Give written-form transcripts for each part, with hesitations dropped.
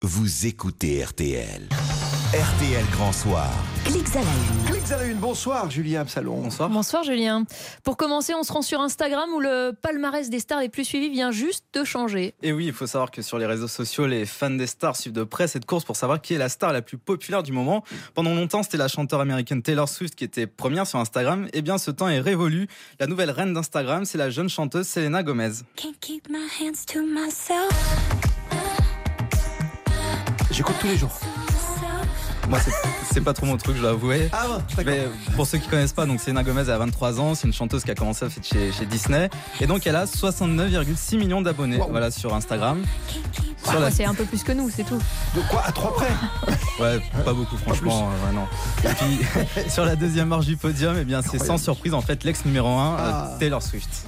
Vous écoutez RTL. RTL Grand Soir. Clics à la une. Clics à la une. Bonsoir Julien Absalon. Bonsoir. Bonsoir Julien. Pour commencer, on se rend sur Instagram où le palmarès des stars les plus suivies vient juste de changer. Et oui, il faut savoir que sur les réseaux sociaux, les fans des stars suivent de près cette course pour savoir qui est la star la plus populaire du moment. Pendant longtemps, c'était la chanteuse américaine Taylor Swift qui était première sur Instagram. Eh bien, ce temps est révolu. La nouvelle reine d'Instagram, c'est la jeune chanteuse Selena Gomez. J'écoute tous les jours. Moi, c'est pas trop mon truc, je dois avouer. Ah ouais, d'accord. Mais pour ceux qui connaissent pas, donc Selena Gomez a 23 ans, c'est une chanteuse qui a commencé à faire chez Disney. Et donc, elle a 69,6 millions d'abonnés voilà, sur Instagram. C'est un peu plus que nous, c'est tout. De quoi? À 3 près? Ouais, pas beaucoup franchement, ouais, non. Et puis sur la deuxième marche du podium, eh bien c'est sans surprise en fait l'ex numéro 1 Taylor Swift.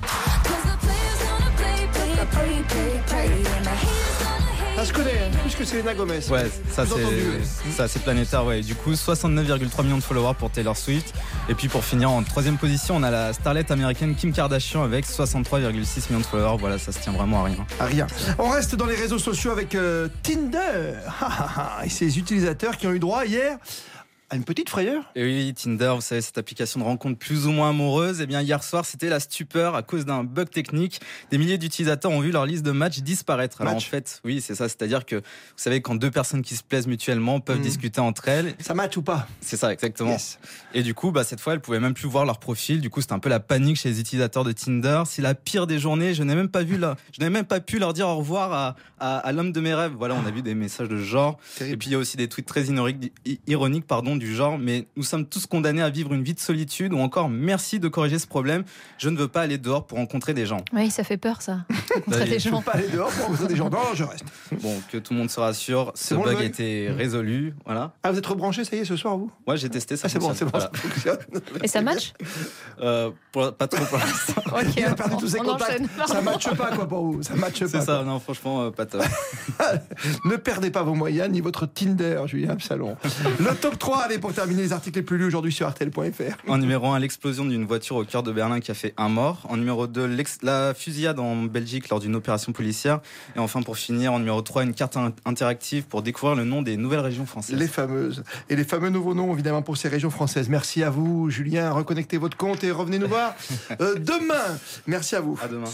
Ah, je connais, plus que Selena Gomez. Ouais, ça c'est assez planétaire, ouais. Du coup, 69,3 millions de followers pour Taylor Swift. Et puis pour finir en troisième position, on a la starlette américaine Kim Kardashian avec 63,6 millions de followers. Voilà, ça se tient vraiment à rien. À rien. On reste dans les réseaux sociaux avec Tinder. Et ses utilisateurs qui ont eu droit hier à une petite frayeur. Et oui, Tinder, vous savez, cette application de rencontre plus ou moins amoureuse. Eh bien, hier soir, c'était la stupeur à cause d'un bug technique. Des milliers d'utilisateurs ont vu leur liste de matchs disparaître. Alors en fait, oui, c'est ça. C'est-à-dire que, vous savez, quand deux personnes qui se plaisent mutuellement peuvent discuter entre elles. Ça match ou pas? C'est ça, exactement. Yes. Et du coup, cette fois, elles pouvaient même plus voir leur profil. Du coup, c'était un peu la panique chez les utilisateurs de Tinder. C'est la pire des journées. Je n'ai même pas pu leur dire au revoir à l'homme de mes rêves. Voilà, on a vu des messages de ce genre. Terrible. Et puis, il y a aussi des tweets très ironiques, du genre, mais nous sommes tous condamnés à vivre une vie de solitude, ou encore merci de corriger ce problème, je ne veux pas aller dehors pour rencontrer des gens. Oui, ça fait peur ça. Rencontrer des Je gens. ne peux pas aller dehors pour rencontrer des gens. Non, je reste. Bon, que tout le monde se rassure, ce bon, bug le bug a été résolu, voilà. Ah, vous êtes rebranché, ça y est, ce soir, vous? Moi, j'ai testé, ça c'est bon, fonctionne. ça fonctionne. Et ça match? Pas trop pour l'instant. Ok, Il a perdu tous ses on contacts. enchaîne. Ça matche pas, quoi, pour vous. Ça matche pas. C'est ça, non, franchement, pas top. Ne perdez pas vos moyens ni votre Tinder, Julien Absalon. Le top 3, allez, pour terminer les articles les plus lus aujourd'hui sur RTL.fr. En numéro 1, l'explosion d'une voiture au cœur de Berlin qui a fait un mort. En numéro 2, la fusillade en Belgique lors d'une opération policière. Et enfin, pour finir, en numéro 3, une carte interactive pour découvrir le nom des nouvelles régions françaises. Les fameuses. Et les fameux nouveaux noms, évidemment, pour ces régions françaises. Merci à vous, Julien. Reconnectez votre compte et revenez nous voir demain. Merci à vous. À demain.